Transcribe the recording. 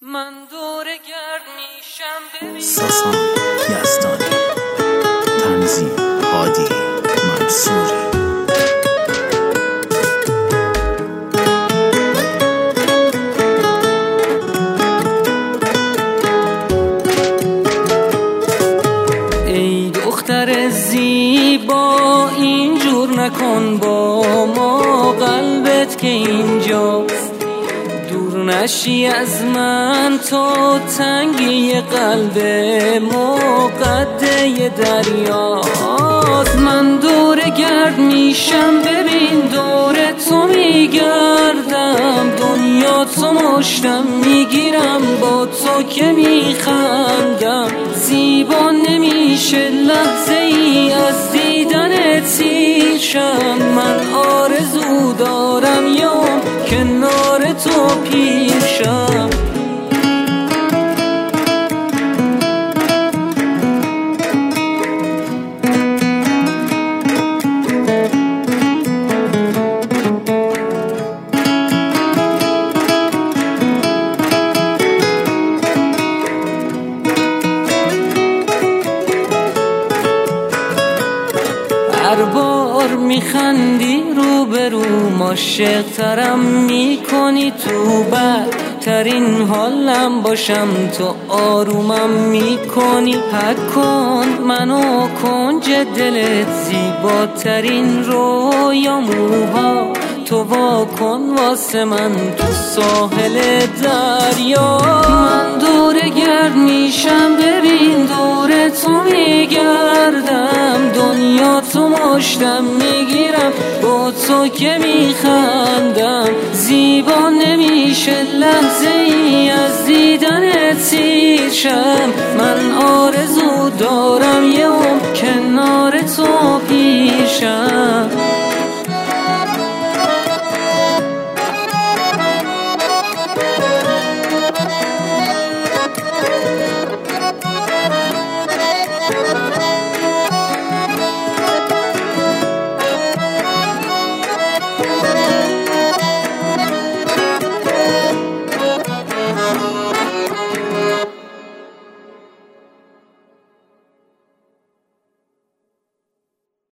من دور گرد میشم ببین ساسان یزدانی، تنظیم هادی منصوری. ای دختر زیبا اینجور نکن با ما، قلبت که اینجاست دور نشی از من تا تنگی قلب مقده دریاست. من دور گرد میشم ببین دور تو میگردم، دنیا تو مشتم میگیرم با تو که میخندم. زیبا نمیشه لحظه ای از دیدن تیرشم، من آرزو دارم یوم کنار تو پیشم. هر بار میخندی رو به رو، عاشق ترم میکنی تو، بدترین حالم باشم تو آرومم میکنی. حک کن منو کنج دلت، زیباترین رویاموها تو واکن واسه من تو ساحل دریا. من دور گرد میشم ببین دور تو میگردم، دنیا تو مشتم میگیرم با تو که میخندم. زیبا نمیشه لحظه ای